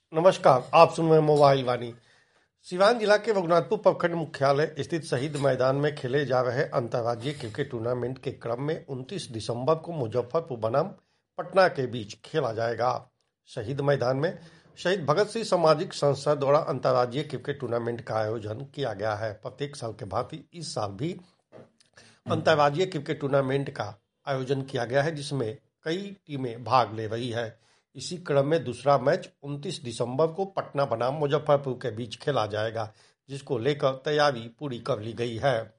नमस्कार, आप सुन रहे हैं मोबाइल वाणी। सिवान जिला के रघुनाथपुर प्रखंड मुख्यालय स्थित शहीद मैदान में खेले जा रहे अंतर्राज्यीय क्रिकेट टूर्नामेंट के क्रम में 29 दिसंबर को मुजफ्फरपुर बनाम पटना के बीच खेला जाएगा। शहीद मैदान में शहीद भगत सिंह सामाजिक संस्था द्वारा अंतर्राज्यीय क्रिकेट टूर्नामेंट का आयोजन किया गया है। प्रत्येक साल के भांति इस साल भी अंतर्राज्यीय क्रिकेट टूर्नामेंट का आयोजन किया गया है, जिसमें कई टीमें भाग ले रही है। इसी क्रम में दूसरा मैच 29 दिसंबर को पटना बनाम मुजफ्फरपुर के बीच खेला जाएगा, जिसको लेकर तैयारी पूरी कर ली गई है।